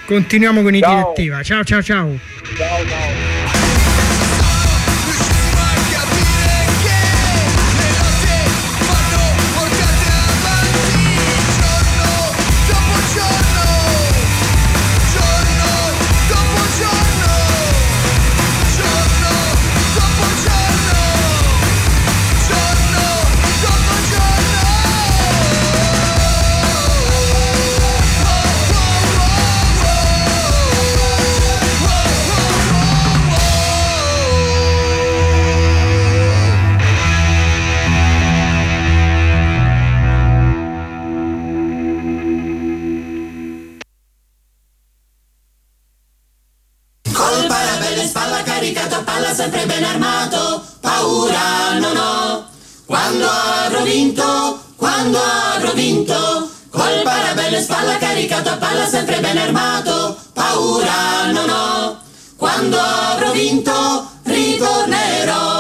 Continuiamo con i direttiva. Ciao. Ciao. Sempre ben armato, paura non ho. Quando avrò vinto, col parabelle in spalla caricato a palla sempre ben armato, paura non ho. Quando avrò vinto, ritornerò.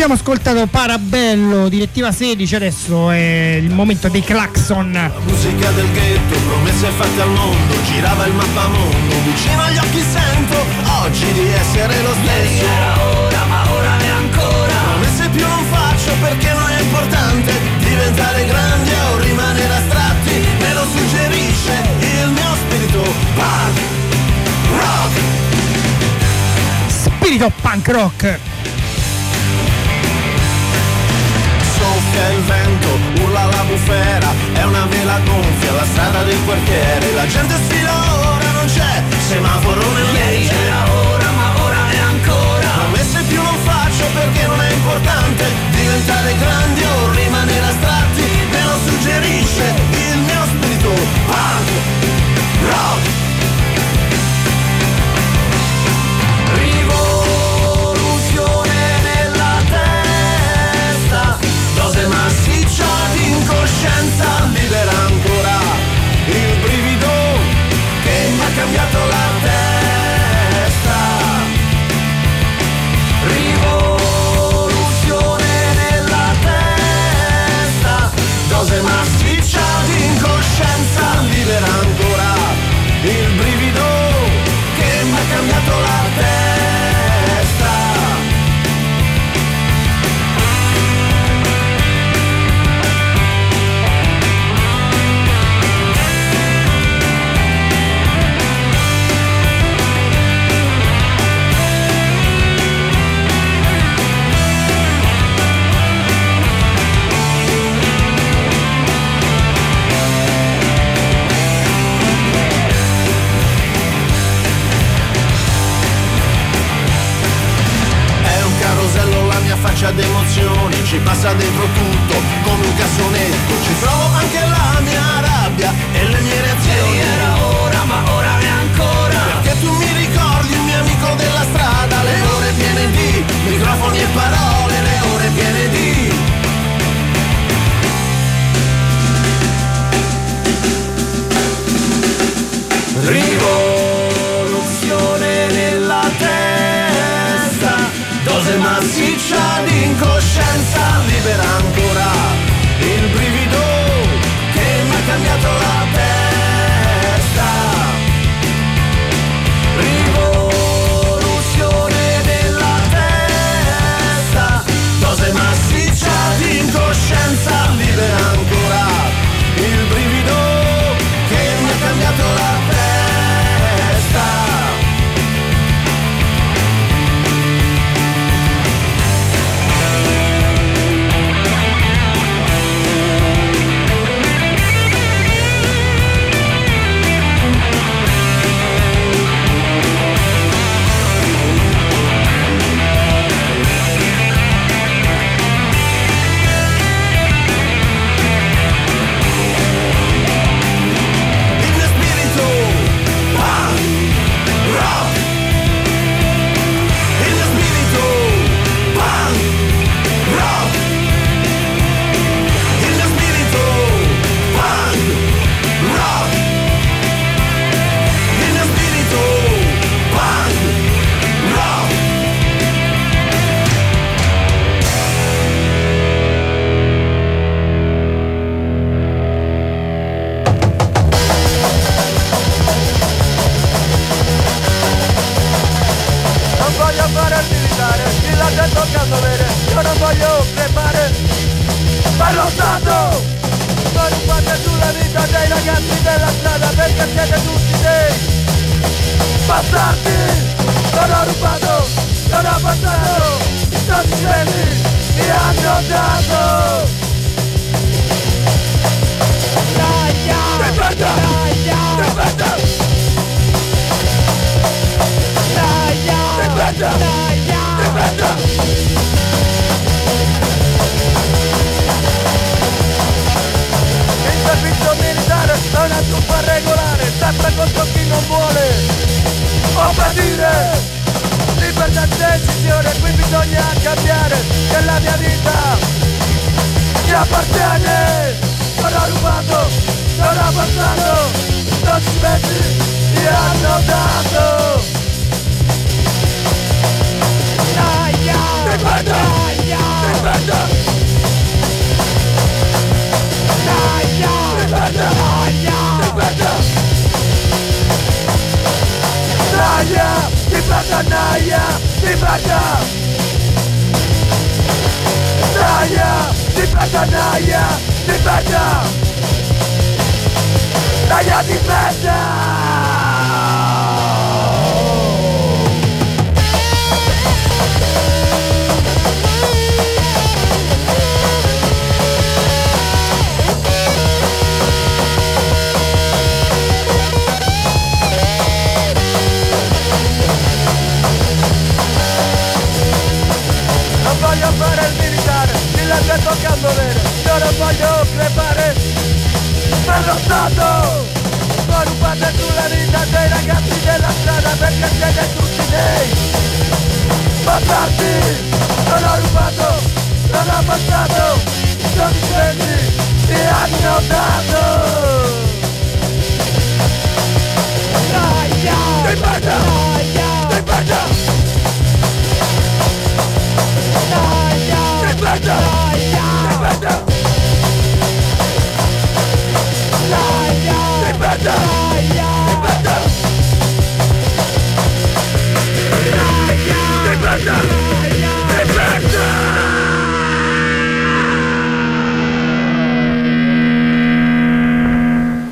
Abbiamo ascoltato Parabello, Direttiva 16, adesso è il momento dei Claxon. La musica del ghetto, promesse fatte al mondo, girava il mappamondo, vicino agli occhi sento oggi di essere lo stesso. Ieri era ora, ma ora è ancora. Promesse più non faccio perché non è importante diventare grandi o rimanere astratti, me lo suggerisce il mio spirito punk rock. Spirito punk rock. Soffia il vento, urla la bufera, è una vela gonfia, la strada del quartiere, la gente sfila ora, non c'è semaforo nel legge. Ieri era ora, ma ora è ancora. Promesse più non faccio perché non è importante diventare grandi o rimanere astratti, me lo suggerisce il mio spirito punk rock. Massiccia di incoscienza libera ancora il brivido che mi ha cambiato la testa. Rivoluzione nella testa, dose massiccia di incoscienza libera ancora il brivido che mi ha cambiato la testa. Faccia d'emozioni, ci passa dentro tutto come un cassonetto, ci provo anche la mia rabbia e le mie reazioni. Ieri era ora, ma ora è ancora. Perché tu mi ricordi il mio amico della strada, le ore piene di microfoni e parole, le ore piene di rivoluzione nella testa, dose massiccia di incoscienza libera ancora il brivido che mi ha cambiato la testa. Rivoluzione nella testa, dose massiccia di incoscienza libera ancora il brivido che mi ha cambiato la testa. Dai, naia, di merda. Naia, di merda, naia, di merda. Naia di merda. Voglio fare il militare, mi lascia toccando bene. Io non voglio crepare per lo Stato. Ho rubato sulla vita dei ragazzi della strada perché siete tutti dei bastardi. Non ho rubato, non ho passato 12 anni di anni ho dato. Di merda, di merda. Merda! Merda! Merda! Merda! Merda!